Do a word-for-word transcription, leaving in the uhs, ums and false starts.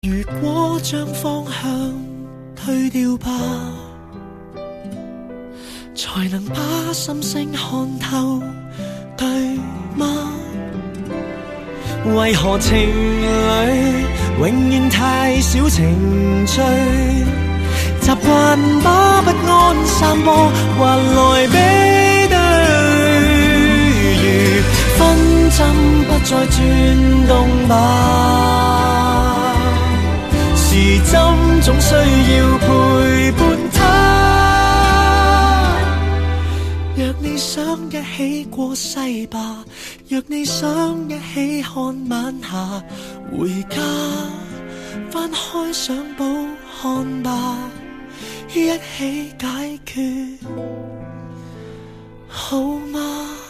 如果將方向推掉吧，才能把心聲看透，對嗎？為何情侶永遠太少程序，習慣把不安散播，還來比對，如分針不再轉動吧，時針總需要陪伴他。若你想一起過世吧，若你想一起看晚霞，回家翻開相簿看吧，一起解決好嗎？